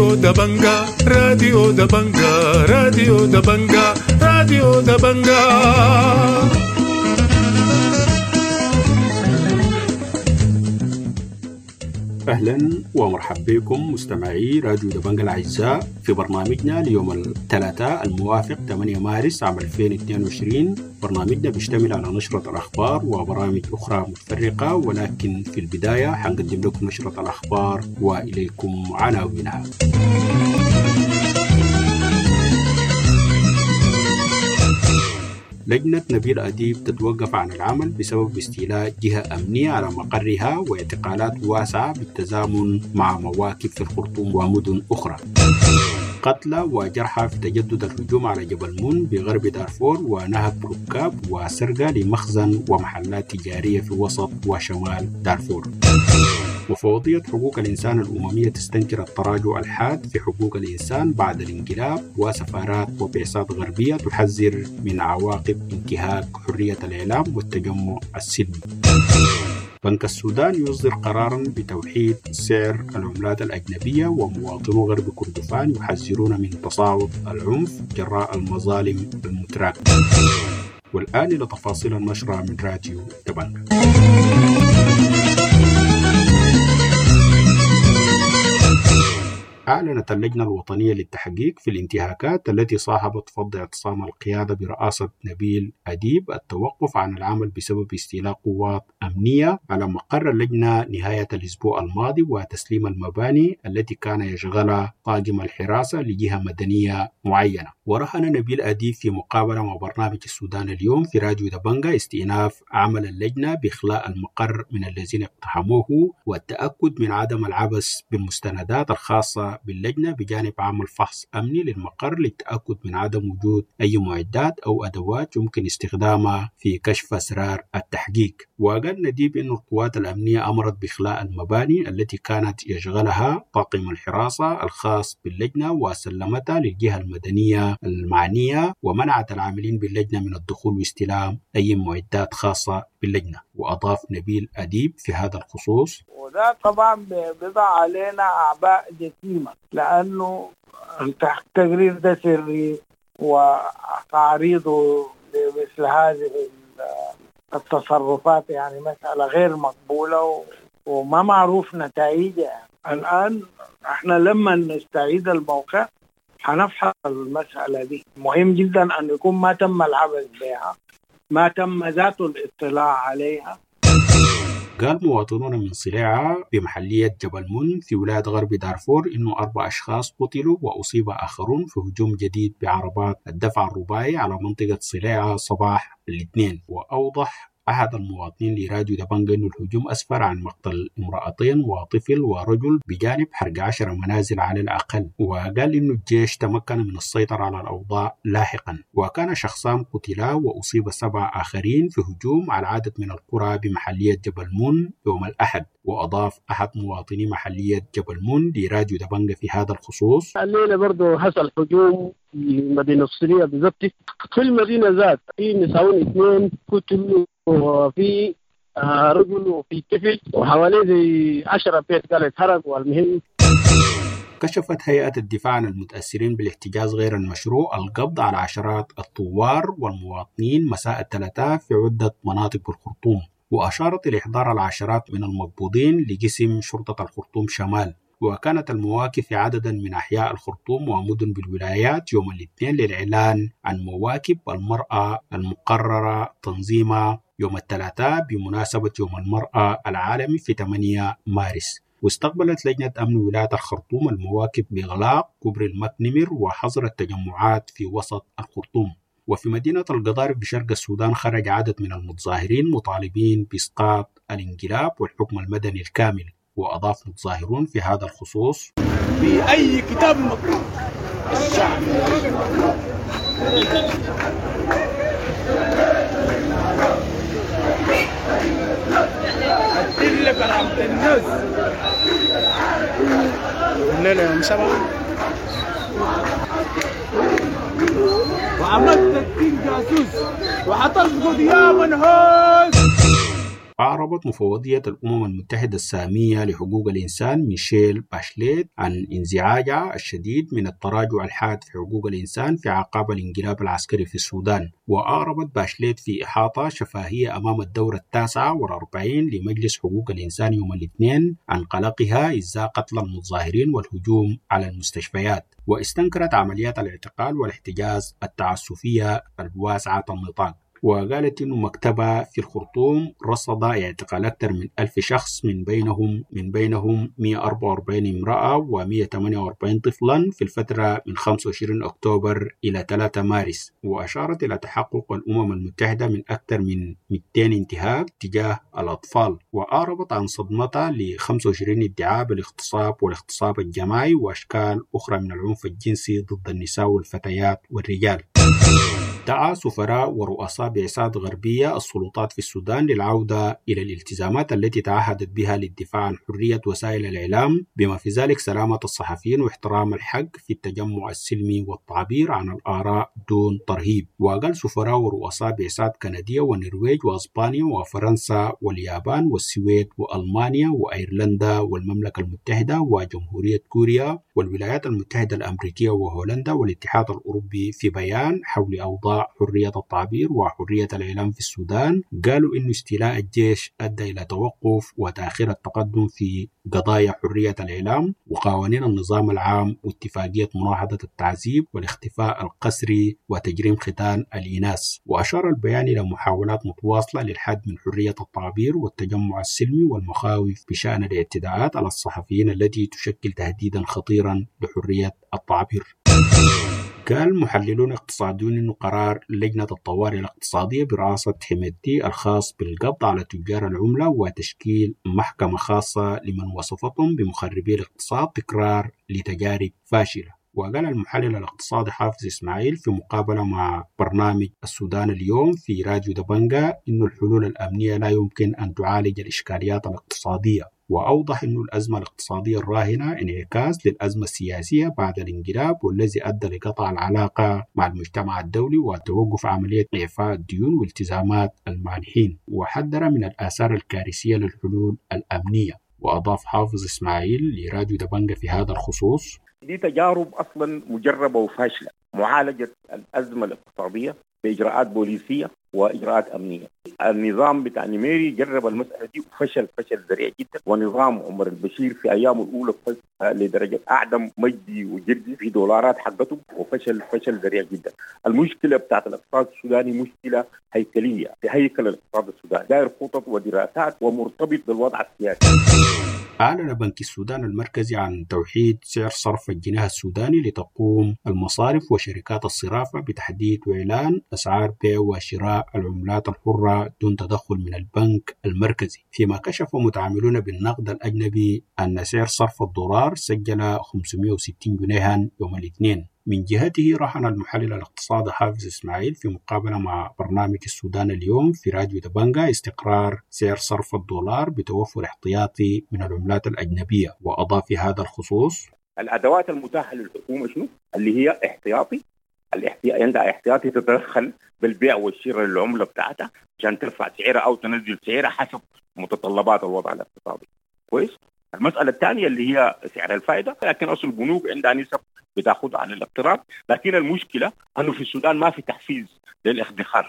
راديو دبنجا راديو دبنجا راديو دبنجا راديو دبنجا. أهلا ومرحبا بكم مستمعي راديو دبنجا الأعزاء في برنامجنا ليوم الثلاثاء الموافق 8 مارس عام 2022. برنامجنا بيشتمل على نشرة الأخبار وبرامج أخرى متفرقة، ولكن في البداية حنقدم لكم نشرة الأخبار وإليكم عناوينها. لجنة نبيل أديب تتوقف عن العمل بسبب استيلاء جهة أمنية على مقرها واعتقالات واسعة بالتزامن مع مواكب في الخرطوم ومدن أخرى. قتلى وجرحى في تجدد الهجوم على جبل مون بغرب دارفور ونهب ركاب وسرقة لمخزن ومحلات تجارية في وسط وشمال دارفور. مفوضية حقوق الإنسان الأممية تستنكر التراجع الحاد في حقوق الإنسان بعد الانقلاب، وسفارات وبعثات غربية تحذر من عواقب انتهاك حرية الإعلام والتجمع السلمي. بنك السودان يصدر قراراً بتوحيد سعر العملات الأجنبية، ومواطنو غرب كردفان يحذرون من تصاعد العنف جراء المظالم المتراكمة. والآن إلى تفاصيل النشرة من راديو دبنجا. أعلنت اللجنة الوطنية للتحقيق في الانتهاكات التي صاحبت فض اعتصام القيادة برئاسة نبيل أديب التوقف عن العمل بسبب استيلاء قوات أمنية على مقر اللجنة نهاية الأسبوع الماضي، وتسليم المباني التي كان يشغلها طاقم الحراسة لجهة مدنية معينة. ورهن نبيل أديب في مقابلة مع برنامج السودان اليوم في راديو دبنجا استئناف عمل اللجنة بإخلاء المقر من الذين اقتحموه، والتأكد من عدم العبث بالمستندات الخاصة باللجنة، بجانب عمل فحص أمني للمقر للتأكد من عدم وجود أي معدات أو أدوات يمكن استخدامها في كشف أسرار التحقيق. وقال نديب أن القوات الأمنية أمرت بإخلاء المباني التي كانت يشغلها طاقم الحراسة الخاص باللجنة وسلمتها للجهة المدنية المعنية، ومنعت العاملين باللجنة من الدخول واستلام أي معدات خاصة باللجنة. وأضاف نبيل أديب في هذا الخصوص: وده طبعا بيضع علينا أعباء جسيمة، لأنه التقرير ده سري، وتعريضه لمثل هذه التصرفات يعني مسألة غير مقبولة وما معروف نتائجها. الآن احنا لما نستعيد الموقع هنفحص المسألة دي. مهم جدا أن يكون ما تم العبث بها، ما تم ذات الاطلاع عليها. قال مواطنون من صلاعة بمحلية جبل مون في ولاية غرب دارفور إنه 4 أشخاص قتلوا وأصيب آخرون في هجوم جديد بعربات الدفع الرباعي على منطقة صلاعة صباح الاثنين. وأوضح أحد المواطنين لراديو دبنجا إنه الهجوم أسفر عن مقتل امرأتين وطفل ورجل بجانب حرق 10 منازل على الأقل. وقال إنه الجيش تمكن من السيطرة على الأوضاع لاحقا. وكان شخصان قتلا وأصيب 7 آخرين في هجوم على عدد من القرى بمحلية جبل مون يوم الأحد. وأضاف أحد مواطني محلية جبل مون لراديو دبنجا في هذا الخصوص: الليلة برضو حصل هجوم في مدينة الصلية بالضبط، في المدينة ذات في نساء 2 قتلوا، وفي رجل وفي طفل، وحوالي زي 10 بيت قال اتحرق. والمهم كشفت هيئة الدفاع عن المتأثرين بالاحتجاز غير المشروع القبض على عشرات الثوار والمواطنين مساء الثلاثاء في عدة مناطق بالخرطوم، وأشارت إلى إحضار العشرات من المقبوضين لقسم شرطة الخرطوم شمال. وكانت المواقف في عدد من أحياء الخرطوم ومدن بالولايات يوم الاثنين للإعلان عن مواكب المرأة المقررة تنظيمها يوم الثلاثاء بمناسبة يوم المرأة العالمي في 8 مارس. واستقبلت لجنة أمن ولاية الخرطوم المواكب بإغلاق كوبري المكنمر وحظر التجمعات في وسط الخرطوم. وفي مدينة القضارف بشرق السودان خرج عدد من المتظاهرين مطالبين بإسقاط الانقلاب والحكم المدني الكامل. وأضاف متظاهرون في هذا الخصوص: في أي كتاب مكتوب الشعب أدل كرامة الناس الليلة يوم 7 وعملت 60 جاسوس وحتصبغ يا منهوس. وأعربت مفوضية الأمم المتحدة السامية لحقوق الإنسان ميشيل باشليت عن انزعاجها الشديد من التراجع الحاد في حقوق الإنسان في أعقاب الانقلاب العسكري في السودان. وأعربت باشليت في إحاطة شفهية أمام الدورة 49 لمجلس حقوق الإنسان يوم الاثنين عن قلقها إزاء قتل المتظاهرين والهجوم على المستشفيات، واستنكرت عمليات الاعتقال والاحتجاز التعسفية الواسعة النطاق. وقالت إنه مكتبها في الخرطوم رصد اعتقال أكثر من 1000 شخص من بينهم 144 امرأة و148 طفلا في الفترة من 25 أكتوبر إلى 3 مارس. وأشارت إلى تحقق الأمم المتحدة من أكثر من 200 انتهاك تجاه الأطفال. وأعربت عن صدمتها ل 25 ادعاء بالاغتصاب والاغتصاب الجماعي وأشكال أخرى من العنف الجنسي ضد النساء والفتيات والرجال. دعا سفراء ورؤساء بعثات غربية السلطات في السودان للعودة إلى الالتزامات التي تعهدت بها للدفاع عن حرية وسائل الإعلام، بما في ذلك سلامة الصحفيين واحترام الحق في التجمع السلمي والتعبير عن الآراء دون ترهيب. وقال سفراء ورؤساء بعثات كندية والنرويج وأسبانيا وفرنسا واليابان والسويد وألمانيا وأيرلندا والمملكة المتحدة وجمهورية كوريا والولايات المتحدة الأمريكية وهولندا والاتحاد الأوروبي في بيان حول أوضاع حرية التعبير وحرية الإعلام في السودان، قالوا إن استيلاء الجيش أدى إلى توقف وتأخير التقدم في قضايا حرية الإعلام وقوانين النظام العام واتفاقية مناهضة التعذيب والاختفاء القسري وتجريم ختان الإناث. وأشار البيان إلى محاولات متواصلة للحد من حرية التعبير والتجمع السلمي والمخاوف بشأن الاعتداءات على الصحفيين التي تشكل تهديدا خطيرا لحرية التعبير. قال محللون اقتصاديون إنه قرار لجنة الطوارئ الاقتصادية برئاسة حميدتي الخاص بالقبض على تجار العملة وتشكيل محكمة خاصة لمن وصفتهم بمخربي الاقتصاد تكرار لتجارب فاشلة. وقال المحلل الاقتصادي حافظ إسماعيل في مقابلة مع برنامج السودان اليوم في راديو دبنجا إنه الحلول الأمنية لا يمكن أن تعالج الإشكاليات الاقتصادية. وأوضح أن الأزمة الاقتصادية الراهنة انعكاس للأزمة السياسية بعد الانقلاب والذي أدى لقطع العلاقة مع المجتمع الدولي وتوقف عملية إعفاء الديون والتزامات المانحين، وحذر من الآثار الكارثية للحلول الأمنية. وأضاف حافظ إسماعيل لراديو دبنجا في هذا الخصوص: دي تجارب أصلا مجربة وفاشلة، معالجة الأزمة الاقتصادية بإجراءات بوليسية وإجراءات أمنية. النظام بتاع نميري جرب المسألة دي وفشل ذريع جدا، ونظام عمر البشير في أيامه الأولى لدرجة أعدم مجدي وجردي في دولارات حقته وفشل ذريع جدا. المشكلة بتاعت الاقتصاد السوداني مشكلة هيكلية في هيكل الاقتصاد السوداني، داير خطط ودراسات ومرتبط بالوضع السياسي. أعلن بنك السودان المركزي عن توحيد سعر صرف الجنيه السوداني لتقوم المصارف وشركات الصرافة بتحديد وإعلان أسعار بيع وشراء العملات الحرة دون تدخل من البنك المركزي، فيما كشف متعاملون بالنقد الأجنبي أن سعر صرف الدولار سجل 560 جنيها يوم الاثنين. من جهته رهن المحلل الاقتصادي حافظ إسماعيل في مقابلة مع برنامج السودان اليوم في راديو دبنجا استقرار سعر صرف الدولار بتوفر احتياطي من العملات الأجنبية. وأضاف في هذا الخصوص: الأدوات المتاحة للحكومة شنو؟ اللي هي احتياطي، عندها احتياطي تتدخل بالبيع والشراء للعملة بتاعتها عشان ترفع سعرها أو تنزل سعرها حسب متطلبات الوضع الاقتصادي. كويس؟ المسألة الثانية اللي هي سعر الفائدة، لكن أصل البنوك عندها نسب بتاخد عن الاقتراض، لكن المشكلة أنه في السودان ما في تحفيز للادخار.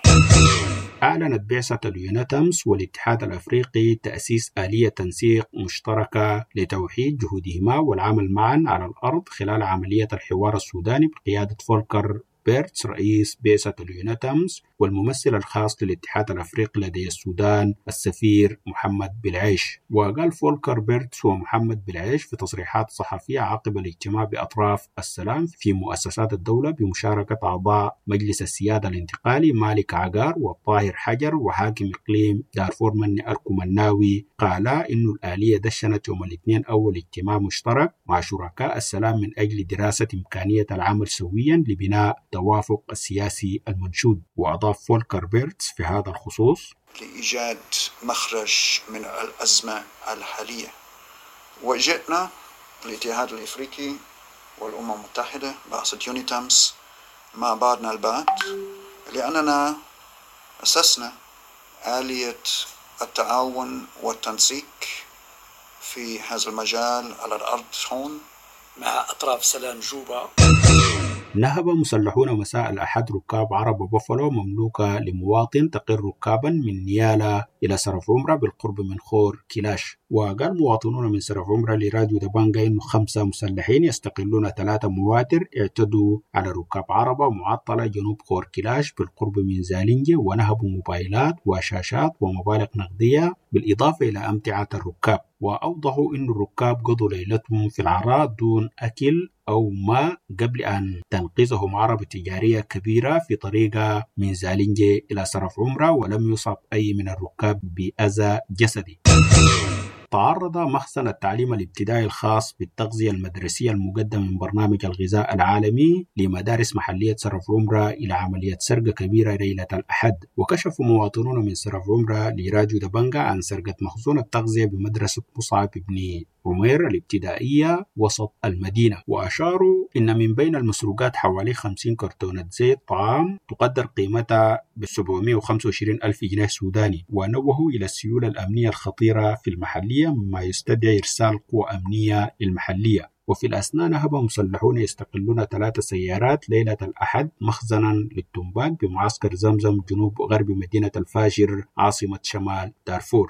أعلنت بعثة اليونتمس والاتحاد الأفريقي تأسيس آلية تنسيق مشتركة لتوحيد جهودهما والعمل معا على الأرض خلال عملية الحوار السوداني بقيادة فولكر بيرتس رئيس بعثة اليونتمس والممثل الخاص للاتحاد الأفريقي لدى السودان السفير محمد بالعيش. وقال فولكر بيرتس ومحمد بالعيش في تصريحات صحفية عقب الاجتماع بأطراف السلام في مؤسسات الدولة بمشاركة أعضاء مجلس السيادة الانتقالي مالك عقار والطاهر حجر وحاكم إقليم دارفور مني أركو مناوي، قالا إنه الآلية دشنت يوم الاثنين أول اجتماع مشترك مع شركاء السلام من أجل دراسة إمكانية العمل سويا لبناء توافق السياسي المنشود. وأضاف فولكر بيرتس في هذا الخصوص: لإيجاد مخرج من الأزمة الحالية، وجئنا الاتحاد الإفريقي والأمم المتحدة بعثة يونيتامس مع بعضنا البعض لأننا أسسنا آلية التعاون والتنسيق في هذا المجال على الأرض هون مع أطراف سلام جوبا. نهب مسلحون مساء الأحد ركاب عرب بوفالو مملوكة لمواطن تقل ركابا من نيالا إلى سرف عمرة بالقرب من خور كلاش. وقال مواطنون من سرف عمرة لراديو دبانجا إنه 5 مسلحين يستقلون 3 مواتر اعتدوا على ركاب عربة معطلة جنوب خور كلاش بالقرب من زالنجة، ونهبوا موبايلات وشاشات ومبالغ نقدية بالإضافة إلى أمتعة الركاب. وأوضحوا إن الركاب قضوا ليلتهم في العراء دون أكل أو ماء قبل أن تنقذهم عربة تجارية كبيرة في طريقها من زالنجة إلى سرف عمرة، ولم يصب أي من الركاب بأذى جسدي. تعرض مخزن التعليم الابتدائي الخاص بالتغذية المدرسية المقدم من برنامج الغذاء العالمي لمدارس محلية سرف عمرة إلى عملية سرقة كبيرة ليلة الأحد. وكشف مواطنون من سرف عمرة لراديو دبانجا عن سرقة مخزون التغذية بمدرسة مصعب بن عمير الابتدائية وسط المدينة، وأشاروا إن من بين المسروقات حوالي 50 كرتونة زيت طعام تقدر قيمتها ب725 ألف جنيه سوداني. ونوهوا إلى السيولة الأمنية الخطيرة في المحلية مما يستدعي إرسال قوى أمنية للمحلية. وفي الأثناء نهب مسلحون يستقلون 3 سيارات ليلة الأحد مخزنا للتنباك بمعسكر زمزم جنوب غرب مدينة الفاجر عاصمة شمال دارفور.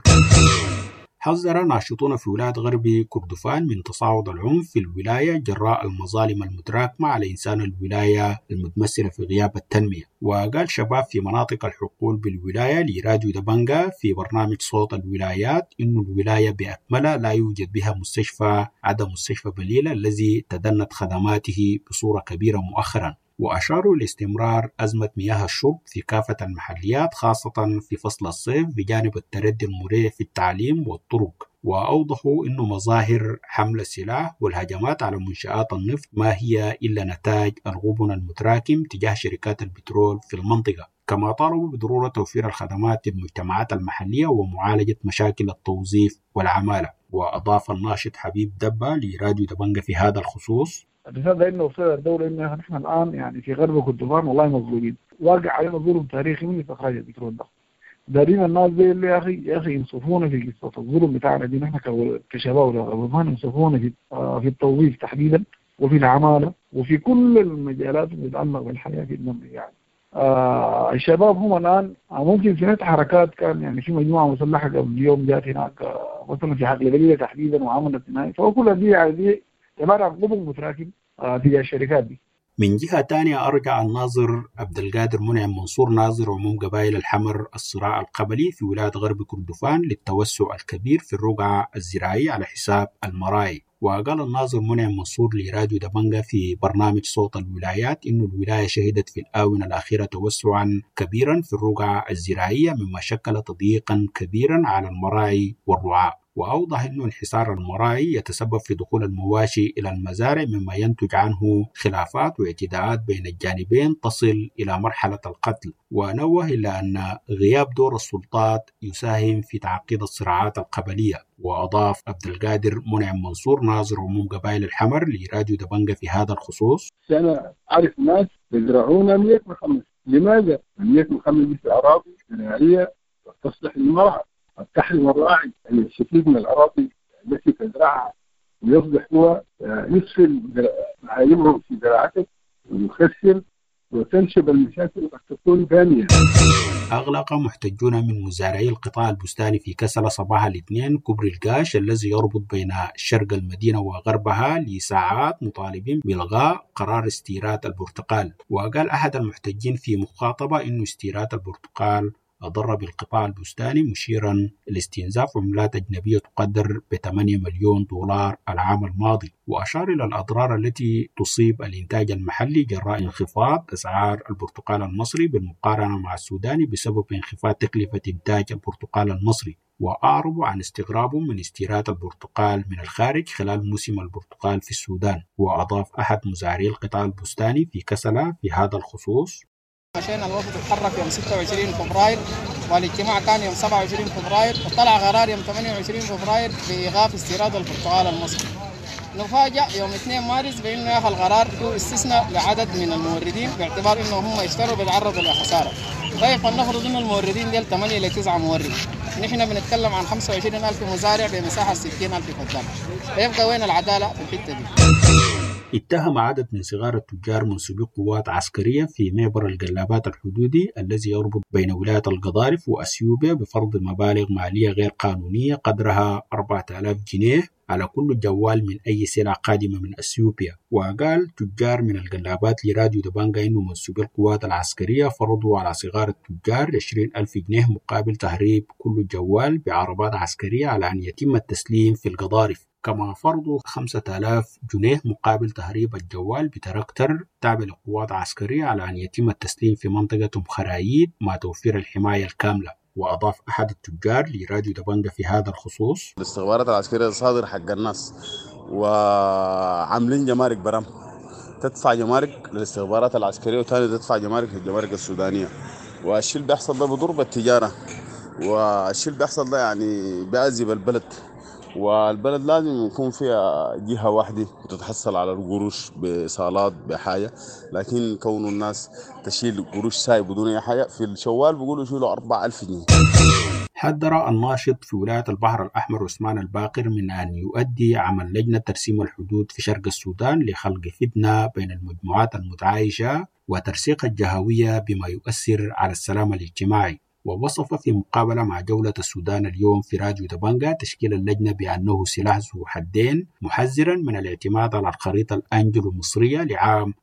حذر ناشطون في ولاية غرب كردفان من تصاعد العنف في الولاية جراء المظالم المتراكمة على إنسان الولاية المتمثلة في غياب التنمية. وقال شباب في مناطق الحقول بالولاية لراديو دبانجا في برنامج صوت الولايات إن الولاية بأكملها لا يوجد بها مستشفى عدا مستشفى بليلة الذي تدنت خدماته بصورة كبيرة مؤخرا. وأشاروا لاستمرار أزمة مياه الشرب في كافة المحليات خاصة في فصل الصيف بجانب التردي المريح في التعليم والطرق. وأوضحوا أن مظاهر حمل السلاح والهجمات على منشآت النفط ما هي إلا نتاج الغبن المتراكم تجاه شركات البترول في المنطقة. كما طالبوا بضرورة توفير الخدمات للمجتمعات المحلية ومعالجة مشاكل التوظيف والعمالة. وأضاف الناشط حبيب دبة لراديو دبانجا في هذا الخصوص: بهذا انه وصل الدوله ان نحن الان يعني في غرب كردفان والله مظلومين، واقع علينا ظلم تاريخي من استخراج البترول ده. دارين الناس زي اللي يا اخي ينصفونا في قصه الظلم بتاعنا دي، نحن كشباب غربان ينصفونا في التوظيف تحديدا وفي العماله وفي كل المجالات المتعلقه بالحياه في الدم يعني. الشباب هم الان ممكن في حركات كان يعني في مجموعه مسلحه قبل يوم جات هناك مثلا في حقل بليله تحديدا وعملت هناك، فكل دي يعني عباره عن غبن متراكم تجاه الشركات دي. من جهة تانية أرجع الناظر عبد القادر منعم منصور ناظر عموم قبائل الحمر الصراع القبلي في ولاية غرب كردفان للتوسع الكبير في الرقعة الزراعية على حساب المراعي. وقال الناظر منعم منصور لراديو دبانجا في برنامج صوت الولايات إن الولاية شهدت في الآونة الأخيرة توسعا كبيرا في الرقعة الزراعية مما شكل تضييقا كبيرا على المراعي والرعاة. وأوضح أن انحسار المراعي يتسبب في دخول المواشي إلى المزارع مما ينتج عنه خلافات واعتداءات بين الجانبين تصل إلى مرحلة القتل. ونوه إلى أن غياب دور السلطات يساهم في تعقيد الصراعات القبلية. وأضاف عبد القادر منعم منصور ناظر عموم قبائل الحمر لراديو دبانجا في هذا الخصوص: أنا أعرف ناس يزرعون أمنية مخمس. لماذا؟ أمنية مخمس دي في أراضي زراعية تصلح للمرعى. التحريم الراعي الشديد من الأراضي التي تزرعها ويصبح هو يسفل معاييرهم في زراعته ويخسر وتنشب المشاكل قد تكون ثانية. أغلق محتجون من مزارعي القطاع البستاني في كسلة صباح الاثنين كوبري القاش الذي يربط بين شرق المدينة وغربها لساعات مطالبين بإلغاء قرار استيراد البرتقال. وقال أحد المحتجين في مخاطبة إنه استيراد البرتقال أضر بالقطاع البستاني، مشيرا لاستنزاف عملات أجنبية تقدر ب$8 مليون العام الماضي. وأشار إلى الأضرار التي تصيب الإنتاج المحلي جراء انخفاض أسعار البرتقال المصري بالمقارنة مع السوداني بسبب انخفاض تكلفة إنتاج البرتقال المصري. وأعربوا عن استغرابهم من استيراد البرتقال من الخارج خلال موسم البرتقال في السودان. وأضاف أحد مزارعي القطاع البستاني في كسلة في هذا الخصوص: مشينا الوفد اتحرك يوم 26 فبراير والاجتماع كان يوم 27 فبراير وطلع قرار يوم 28 فبراير بإيقاف استيراد البرتقال المصري. نفاجأ يوم 2 مارس بأنه يا أخي القرار هو استثناء لعدد من الموردين باعتبار أنه هم يشتروا بيتعرضوا لخسارة. طيب فلنفرض أن الموردين ديل 8 إلى 9 مورد، نحن بنتكلم عن 25,000 مزارع بمساحة 60,000 فدان. فيبقى وين العدالة في الحتة دي؟ اتهم عدد من صغار التجار منسوبي قوات عسكرية في معبر القلابات الحدودي الذي يربط بين ولاية القضارف وأثيوبيا بفرض مبالغ مالية غير قانونية قدرها 4,000 جنيه على كل جوال من أي سلعة قادمة من أثيوبيا. وقال تجار من القلابات لراديو دبنجا إنه منسوبي القوات العسكرية فرضوا على صغار التجار 20,000 جنيه مقابل تهريب كل جوال بعربات عسكرية على أن يتم التسليم في القضارف. كما فرضوا 5,000 جنيه مقابل تهريب الجوال بتراكتر تابع لقوات عسكرية على أن يتم التسليم في منطقة خراييد مع توفير الحماية الكاملة. وأضاف أحد التجار لراديو دبنجا في هذا الخصوص: الاستخبارات العسكرية صادر حق الناس وعاملين جمارك برام، تدفع جمارك للاستخبارات العسكرية وتاني تدفع جمارك للجمارك السودانية. والشيء اللي بيحصل ده بضرب التجارة، والشيء اللي بيحصل ده يعني بيعذب البلد، والبلد لازم يكون فيها جهة واحدة وتتحصل على القروش بصالات بحاجة، لكن كون الناس تشيل قروش ساي بدون أي حاجة في الشوال بيقولوا يشيلوا 4,000 جنيه. حذر الناشط في ولاية البحر الأحمر عثمان الباقر من أن يؤدي عمل لجنة ترسيم الحدود في شرق السودان لخلق فتنة بين المجموعات المتعايشة وترسيق الجهوية بما يؤثر على السلام الاجتماعي. ووصف في مقابلة مع جولة السودان اليوم في راديو دبنجا تشكيل اللجنة بأنه سلاح ذو حدين، محذرا من الاعتماد على الخريطة الأنجلو المصرية لعام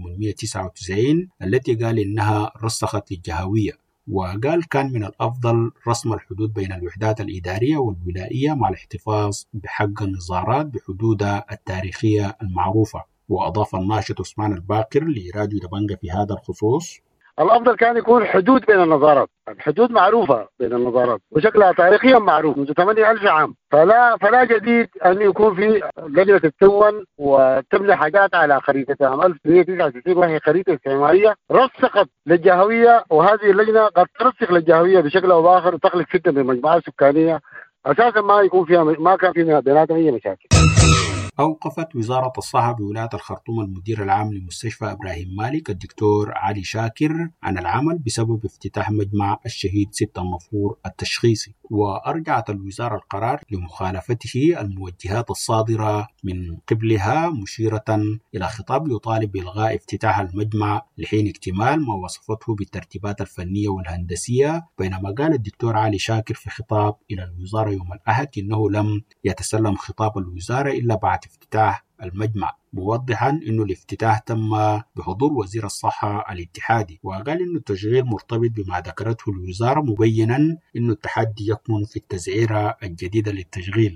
1899 التي قال إنها رسخت للجهوية. وقال كان من الأفضل رسم الحدود بين الوحدات الإدارية والولائية مع الاحتفاظ بحق النظارات بحدودها التاريخية المعروفة. وأضاف الناشط عثمان الباقر لراديو دبنجا في هذا الخصوص: الافضل كان يكون حدود بين النظارات، الحدود معروفه بين النظارات وشكلها تاريخيا معروف منذ 8,000 عام، فلا جديد ان يكون في لجنه تتكون وتبني حاجات على خريطه عام 1899 وهي خريطه استعماريه رسخت للجهويه، وهذه اللجنه قد ترسخ للجهويه بشكل او باخر وتخلق فتنه بالمجموعات السكانيه اساسا ما كان فيها بيناتهم اي مشاكل. أوقفت وزارة الصحة بولاية الخرطوم المدير العام لمستشفى إبراهيم مالك الدكتور علي شاكر عن العمل بسبب افتتاح مجمع الشهيد 6 النافور التشخيصي. وأرجعت الوزارة القرار لمخالفته الموجهات الصادرة من قبلها، مشيرة إلى خطاب يطالب بإلغاء افتتاح المجمع لحين اكتمال ما وصفته بالترتيبات الفنية والهندسية. بينما قال الدكتور علي شاكر في خطاب إلى الوزارة يوم الأحد إنه لم يتسلم خطاب الوزارة إلا بعد افتتاح المجمع، موضحا أنه الافتتاح تم بحضور وزير الصحة الاتحادي. وقال أنه التشغيل مرتبط بما ذكرته الوزارة، مبينا أنه التحدي يكمن في التزعيرة الجديدة للتشغيل.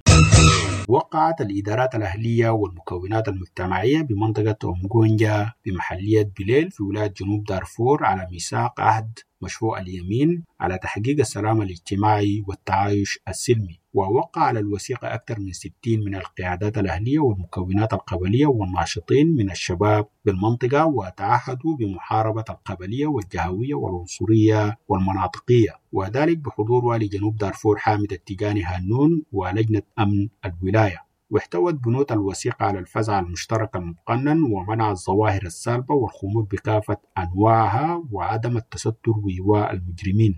وقعت الإدارات الأهلية والمكونات المجتمعية بمنطقة أمغونجا بمحلية بليل في ولاية جنوب دارفور على ميثاق عهد مشروع اليمين على تحقيق السلام الاجتماعي والتعايش السلمي. ووقع على الوثيقة أكثر من 60 من القيادات الأهلية والمكونات القبلية والناشطين من الشباب بالمنطقة، وتعهدوا بمحاربة القبلية والجهوية والعنصرية والمناطقية، وذلك بحضور والي جنوب دارفور حامد التيجاني هانون ولجنة أمن الولاية. واحتوت بنود الوثيقة على الفزع المشترك المقنن ومنع الظواهر السالبة والخمول بكافة أنواعها وعدم التستر وإيواء المجرمين.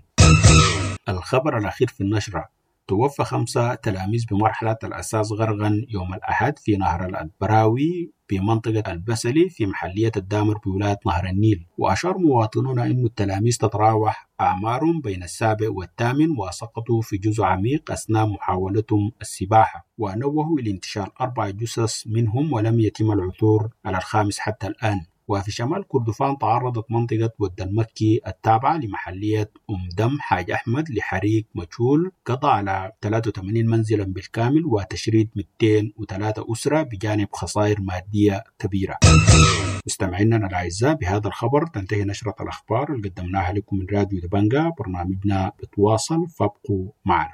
الخبر الأخير في النشرة: توفى 5 تلاميذ بمرحلة الأساس غرقا يوم الأحد في نهر الأدبراوي بمنطقة البسلي في محلية الدامر بولاية نهر النيل. وأشار مواطنون أن التلاميذ تتراوح أعمارهم بين 7 و8 وسقطوا في جزء عميق أثناء محاولتهم السباحة، ونوهوا إلى انتشال 4 جثث منهم ولم يتم العثور على الخامس حتى الآن. وفي شمال كردفان تعرضت منطقة ود المكي التابعة لمحلية دم حاج أحمد لحريق مجهول قضى على 83 منزلا بالكامل وتشريد 203 أسرة بجانب خسائر مادية كبيرة. مستمعينا الأعزاء، بهذا الخبر تنتهي نشرة الأخبار اللي قدمناها لكم من راديو دبنجا. برنامجنا بتواصل، فابقوا معنا.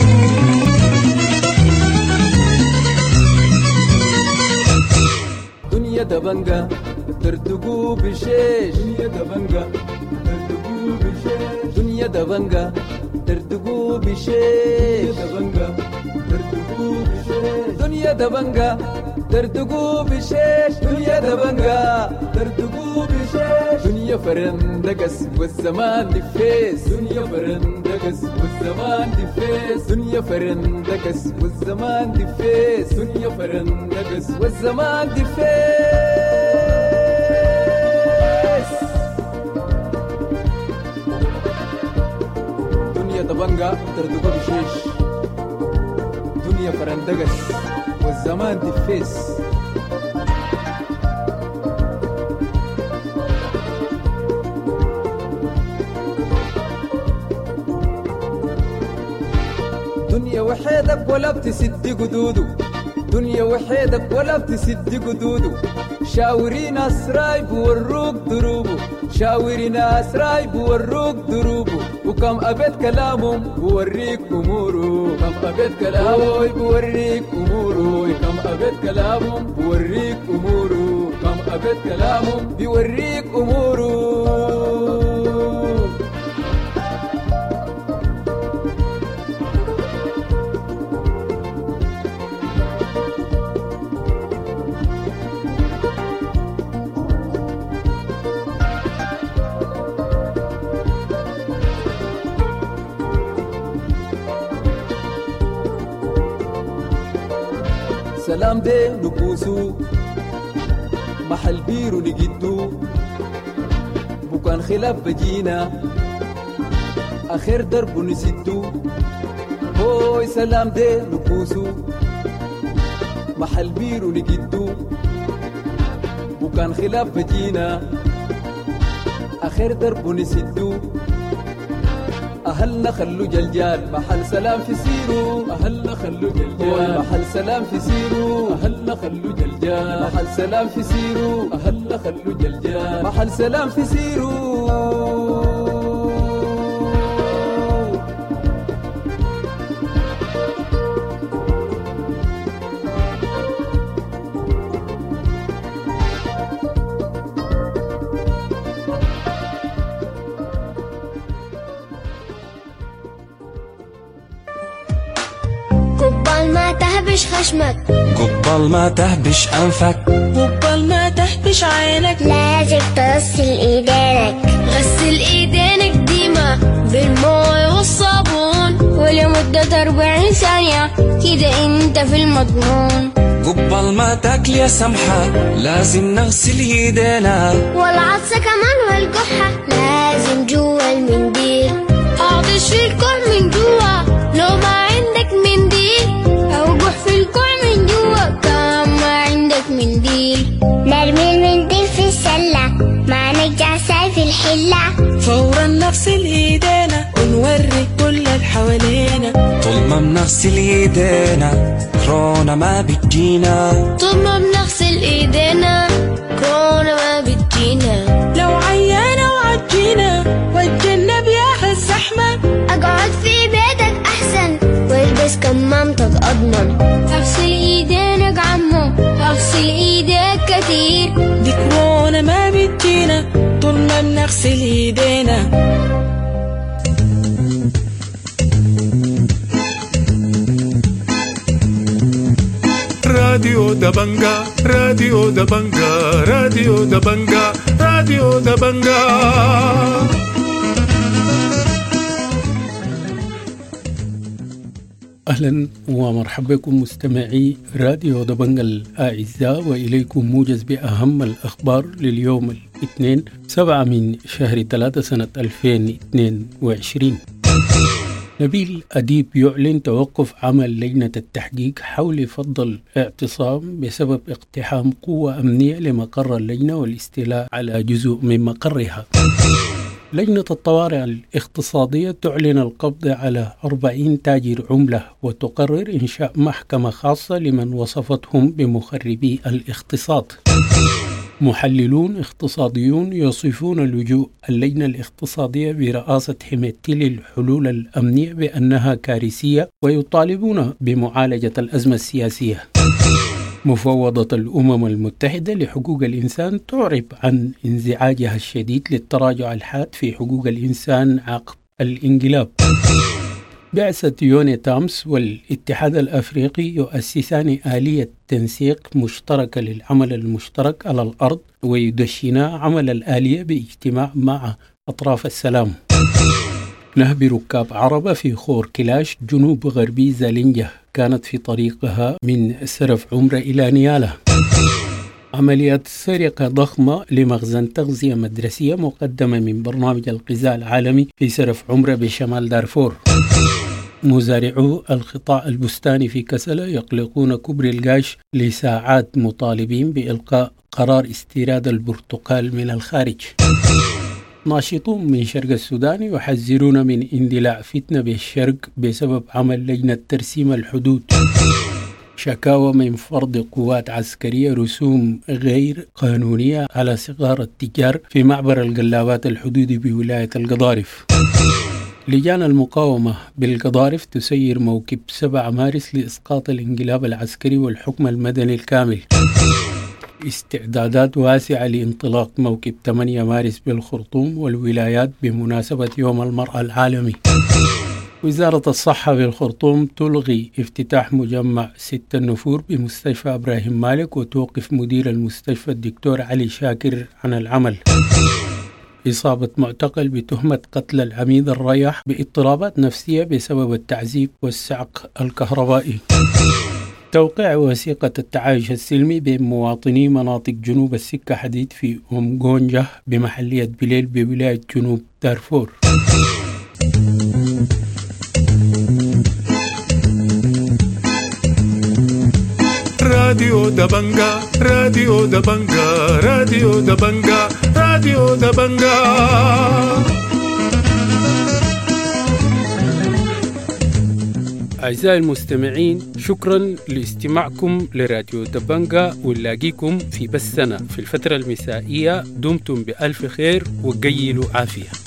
دنيا دبنجا ترتقو بشيش، دنيا دبنجا ترتقو بشيش، دنيا دبنجا ترتقو بشيش، دنيا دبنجا ترتقو بشيش، دنيا دبنجا دردقوا بشيش دنيا دبنجا دردقوا بشيش دنيا فرندقس والزمان دفيس دنيا فرندقس والزمان دفيس دنيا فرندقس والزمان دفيس دنيا فرندقس والزمان دفيس دنيا دبنجا دردقوا بشيش دنيا فرندقس والزمان دفيس دنيا وحيدك ولا بتسد قدوده دنيا وحيدك ولا بتسد قدوده شاورين أسراي بوروك دروبه شاورين أسراي بوروك دروبه وكم أبد كلامهم بوريك أموره كم أبد كلامهم بوريك أموره كم أبد كلامهم بوريك أموره كم أبد كلامهم بوريك أموره سلام دي نبوسو محل بيرو نجدو بكان خلاف بجينا آخر درب نسدو هوي سلام دي نبوسو محل بيرو نجدو بكان خلاف بجينا آخر درب نسدو أهلنا خلو جلجال محل سلام في سيرو أهلنا خلو جلجال محل سلام في سيرو أهلنا خلو جلجال محل سلام في سيرو أهلنا خلو جلجال محل سلام في سيرو تهبش خشمك قبل ما تهبش أنفك قبل ما تهبش عينك لازم تغسل ايدينك غسل ايدينك ديما بالماء والصابون ولمدة 40 ثانية كده انت في المضمون قبل ما تاكل يا سمحة لازم نغسل ايدينا والعطسة كمان والكحة لازم جوا المنديل اعطش في الكح من جوا لو ما عندك منديل أو جح في الكوع من جوا كان ما عندك منديل نرمي المنديل في السلة ما نرجع في الحلة فورا نغسل ايدينا ونوري كل اللي حوالينا طول ما بنغسل ايدينا كورونا ما بتجينا طول ما بنغسل ايدينا كورونا ما بتجينا لو عيانة وعجينا واتجنب يا الزحمة اقعد في بيتك احسن والبس كمامتك اضمن اغسل ايدينك عمو اغسل ايديك كتير دي كورونا ما بتجينا طول ما بنغسل ايدينا راديو دبنجا راديو دبنجا راديو دبنجا راديو دبنجا أهلا ومرحبا بكم مستمعي راديو دبنجا الأعزاء وإليكم موجز بأهم الأخبار لليوم الاثنين 7 من شهر 3 سنة 2022. نبيل أديب يعلن توقف عمل لجنة التحقيق حول فض الاعتصام بسبب اقتحام قوة أمنية لمقر اللجنة والاستيلاء على جزء من مقرها. لجنة الطوارئ الاقتصادية تعلن القبض على 40 تاجر عملة وتقرر إنشاء محكمة خاصة لمن وصفتهم بمخربي الاقتصاد. محللون اقتصاديون يصفون لجوء اللجنة الاقتصادية برئاسة حميدتي للحلول الأمنية بأنها كارثية ويطالبون بمعالجة الأزمة السياسية. مفوضة الأمم المتحدة لحقوق الإنسان تعرب عن انزعاجها الشديد للتراجع الحاد في حقوق الإنسان عقب الانقلاب. بعثة يوني تامس والاتحاد الأفريقي يؤسسان آلية تنسيق مشتركة للعمل المشترك على الأرض، ويدشنا عمل الآلية باجتماع مع أطراف السلام. نهب ركاب عربة في خور كلاش جنوب غربي زالنجة كانت في طريقها من سرف عمرة إلى نيالة. عمليات سرقة ضخمة لمخزن تغذية مدرسية مقدمة من برنامج الغذاء العالمي في سرف عمرة بشمال دارفور. مزارعو القطاع البستاني في كسلة يقلقون كبر القاش لساعات مطالبين بإلقاء قرار استيراد البرتقال من الخارج. ناشطون من شرق السودان يحذرون من اندلاع فتنة بالشرق بسبب عمل لجنة ترسيم الحدود. شكاوى من فرض قوات عسكرية رسوم غير قانونية على صغار التجار في معبر القلابات الحدودي بولاية القضارف. لجان المقاومة بالقضارف تسير موكب 7 مارس لإسقاط الانقلاب العسكري والحكم المدني الكامل. استعدادات واسعة لانطلاق موكب 8 مارس بالخرطوم والولايات بمناسبة يوم المرأة العالمي. وزارة الصحة بالخرطوم تلغي افتتاح مجمع 6 النفور بمستشفى إبراهيم مالك وتوقف مدير المستشفى الدكتور علي شاكر عن العمل. إصابة معتقل بتهمة قتل العميد الرياح باضطرابات نفسية بسبب التعذيب والصعق الكهربائي. توقيع وثيقة التعايش السلمي بين مواطني مناطق جنوب السكة حديد في أمغونجة بمحلية بليل بولاية جنوب دارفور. راديو دبنجا راديو دبنجا راديو دبنجا راديو دبنجا. أعزائي المستمعين، شكرا لاستماعكم لراديو دبنجا، ونلاقيكم في بثنا في الفترة المسائية. دمتم بألف خير وقيلوا عافية.